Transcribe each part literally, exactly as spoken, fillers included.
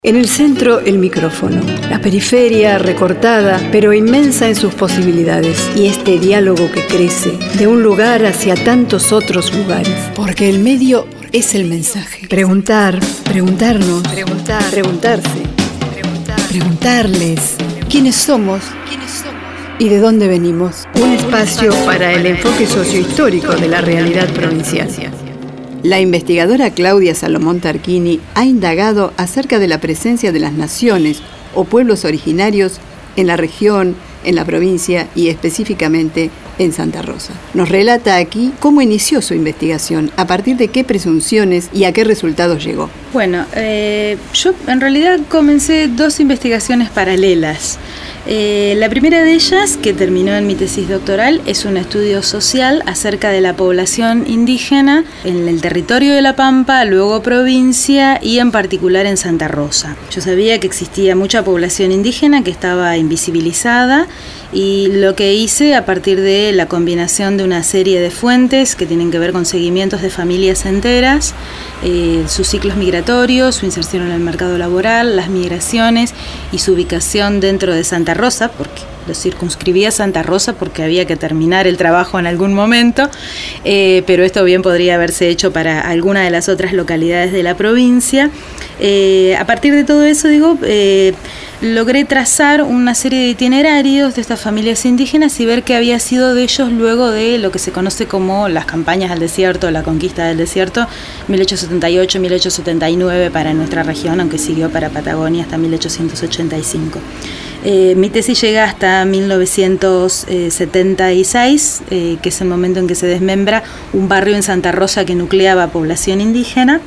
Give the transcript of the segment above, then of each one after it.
En el centro, el micrófono. La periferia recortada, pero inmensa en sus posibilidades. Y este diálogo que crece de un lugar hacia tantos otros lugares. Porque el medio es el mensaje. Preguntar, preguntarnos, Preguntar, preguntarse, preguntar, preguntarles quiénes somos, quiénes somos y de dónde venimos. Un espacio para el enfoque sociohistórico de la realidad provincial. La investigadora Claudia Salomón Tarquini ha indagado acerca de la presencia de las naciones o pueblos originarios en la región, en la provincia y específicamente en Santa Rosa. Nos relata aquí cómo inició su investigación, a partir de qué presunciones y a qué resultados llegó. Bueno, eh, yo en realidad comencé dos investigaciones paralelas. Eh, la primera de ellas, que terminó en mi tesis doctoral, es un estudio social acerca de la población indígena en el territorio de La Pampa, luego provincia y en particular en Santa Rosa. Yo sabía que existía mucha población indígena que estaba invisibilizada y lo que hice a partir de la combinación de una serie de fuentes que tienen que ver con seguimientos de familias enteras, eh, sus ciclos migratorios, su inserción en el mercado laboral, las migraciones y su ubicación dentro de Santa Rosa, porque lo circunscribía a Santa Rosa porque había que terminar el trabajo en algún momento, eh, pero esto bien podría haberse hecho para alguna de las otras localidades de la provincia. Eh, a partir de todo eso, digo, eh, logré trazar una serie de itinerarios de estas familias indígenas y ver qué había sido de ellos luego de lo que se conoce como las campañas al desierto, la conquista del desierto, mil ochocientos setenta y ocho a mil ochocientos setenta y nueve para nuestra región, aunque siguió para Patagonia hasta mil ochocientos ochenta y cinco. Eh, mi tesis llega hasta mil novecientos setenta y seis, eh, que es el momento en que se desmembra un barrio en Santa Rosa que nucleaba población indígena.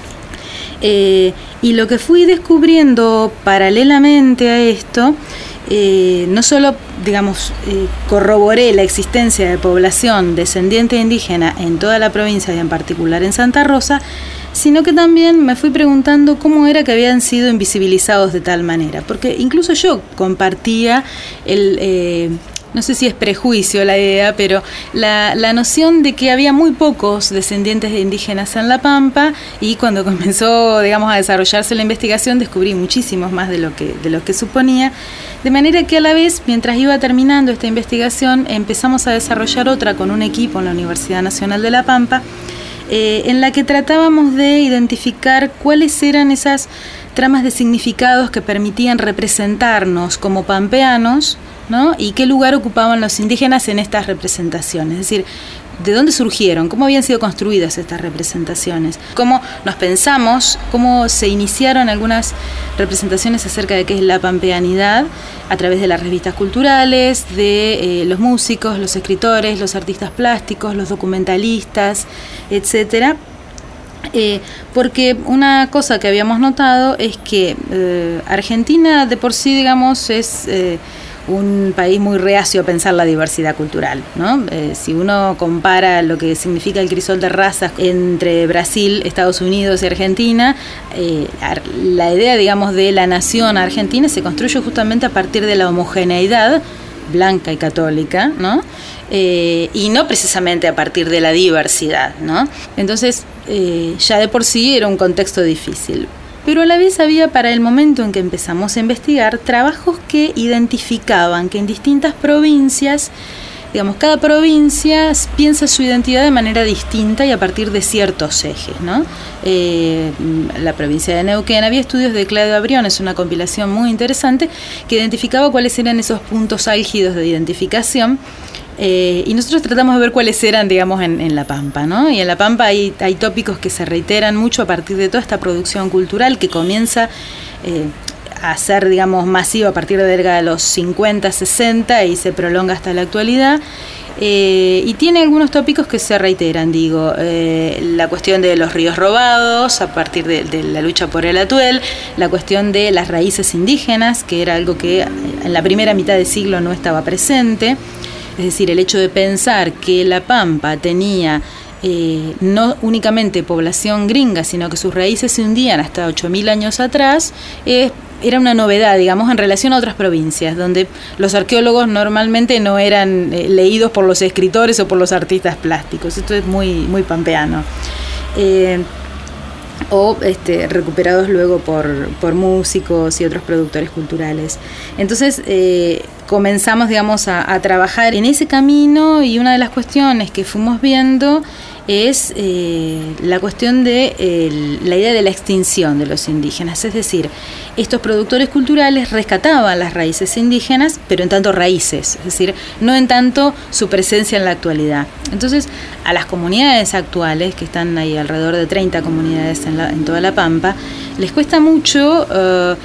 Eh, y lo que fui descubriendo paralelamente a esto, eh, no solo, digamos, eh, corroboré la existencia de población descendiente indígena en toda la provincia y en particular en Santa Rosa, sino que también me fui preguntando cómo era que habían sido invisibilizados de tal manera, porque incluso yo compartía el... Eh, no sé si es prejuicio la idea, pero la, la noción de que había muy pocos descendientes de indígenas en La Pampa, y cuando comenzó, digamos, a desarrollarse la investigación descubrí muchísimos más de lo que, de lo que suponía, de manera que a la vez, mientras iba terminando esta investigación, empezamos a desarrollar otra con un equipo en la Universidad Nacional de La Pampa, eh, en la que tratábamos de identificar cuáles eran esas tramas de significados que permitían representarnos como pampeanos, ¿no? Y qué lugar ocupaban los indígenas en estas representaciones, es decir, de dónde surgieron, cómo habían sido construidas estas representaciones, cómo nos pensamos, cómo se iniciaron algunas representaciones acerca de qué es la pampeanidad a través de las revistas culturales, de eh, los músicos, los escritores, los artistas plásticos, los documentalistas, etcétera. Eh, porque una cosa que habíamos notado es que eh, Argentina de por sí, digamos, es eh, un país muy reacio a pensar la diversidad cultural, ¿no? Eh, si uno compara lo que significa el crisol de razas entre Brasil, Estados Unidos y Argentina, eh, la idea, digamos, de la nación argentina se construye justamente a partir de la homogeneidad blanca y católica, ¿no? Eh, y no precisamente a partir de la diversidad, ¿no? Entonces, eh, ya de por sí era un contexto difícil. Pero a la vez había, para el momento en que empezamos a investigar, trabajos que identificaban que en distintas provincias, digamos, cada provincia piensa su identidad de manera distinta y a partir de ciertos ejes, ¿no? Eh, la provincia de Neuquén, había estudios de Claudio Abriones, una compilación muy interesante que identificaba cuáles eran esos puntos álgidos de identificación. Eh, y nosotros tratamos de ver cuáles eran, digamos, en, en La Pampa, ¿no? Y en La Pampa hay, hay tópicos que se reiteran mucho a partir de toda esta producción cultural que comienza eh, a ser, digamos, masiva a partir de la década de los cincuenta, sesenta y se prolonga hasta la actualidad. Eh, y tiene algunos tópicos que se reiteran, digo, eh, la cuestión de los ríos robados a partir de, de la lucha por el atuel, la cuestión de las raíces indígenas, que era algo que en la primera mitad del siglo no estaba presente. Es decir, el hecho de pensar que La Pampa tenía eh, no únicamente población gringa, sino que sus raíces se hundían hasta ocho mil años atrás, eh, era una novedad, digamos, en relación a otras provincias, donde los arqueólogos normalmente no eran eh, leídos por los escritores o por los artistas plásticos. Esto es muy, muy pampeano. Eh, o este, recuperados luego por, por músicos y otros productores culturales. Entonces eh, comenzamos, digamos, a, a trabajar en ese camino, y una de las cuestiones que fuimos viendo es eh, la cuestión de eh, la idea de la extinción de los indígenas. Es decir, estos productores culturales rescataban las raíces indígenas, pero en tanto raíces, es decir, no en tanto su presencia en la actualidad. Entonces, a las comunidades actuales, que están ahí alrededor de treinta comunidades en, la, en toda La Pampa, les cuesta mucho uh,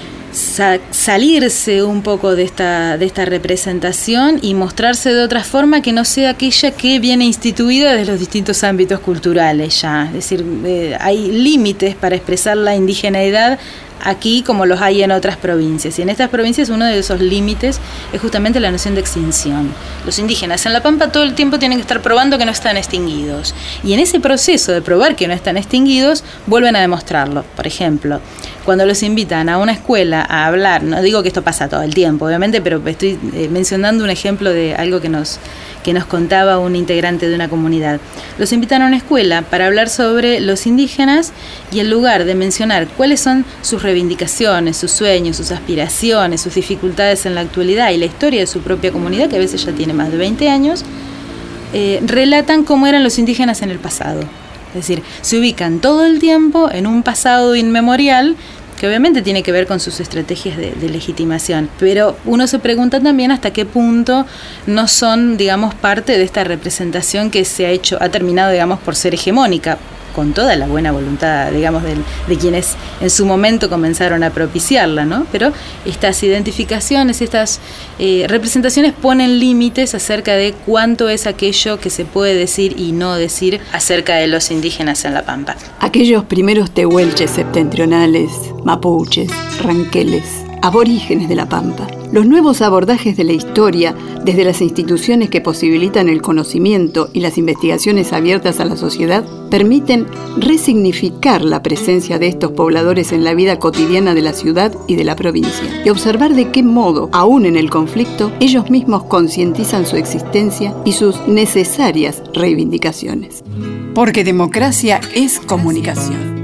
Sa- salirse un poco de esta, de esta representación y mostrarse de otra forma que no sea aquella que viene instituida desde los distintos ámbitos culturales ya. Es decir, eh, hay límites para expresar la indigeneidad aquí como los hay en otras provincias. Y en estas provincias uno de esos límites es justamente la noción de extinción. Los indígenas en La Pampa todo el tiempo tienen que estar probando que no están extinguidos. Y en ese proceso de probar que no están extinguidos, vuelven a demostrarlo. Por ejemplo, cuando los invitan a una escuela a hablar, no digo que esto pasa todo el tiempo, obviamente, pero estoy eh, mencionando un ejemplo de algo que nos, que nos contaba un integrante de una comunidad. Los invitan a una escuela para hablar sobre los indígenas, y en lugar de mencionar cuáles son sus reivindicaciones, sus sueños, sus aspiraciones, sus dificultades en la actualidad y la historia de su propia comunidad, que a veces ya tiene más de veinte años, eh, relatan cómo eran los indígenas en el pasado. Es decir, se ubican todo el tiempo en un pasado inmemorial que obviamente tiene que ver con sus estrategias de, de legitimación, pero uno se pregunta también hasta qué punto no son, digamos, parte de esta representación que se ha hecho, ha terminado, digamos, por ser hegemónica, con toda la buena voluntad, digamos, de, de quienes en su momento comenzaron a propiciarla, ¿no? Pero estas identificaciones, estas eh, representaciones ponen límites acerca de cuánto es aquello que se puede decir y no decir acerca de los indígenas en La Pampa. Aquellos primeros tehuelches septentrionales, mapuches, ranqueles, aborígenes de La Pampa. Los nuevos abordajes de la historia, desde las instituciones que posibilitan el conocimiento y las investigaciones abiertas a la sociedad, permiten resignificar la presencia de estos pobladores en la vida cotidiana de la ciudad y de la provincia, y observar de qué modo, aún en el conflicto, ellos mismos concientizan su existencia y sus necesarias reivindicaciones. Porque democracia es comunicación.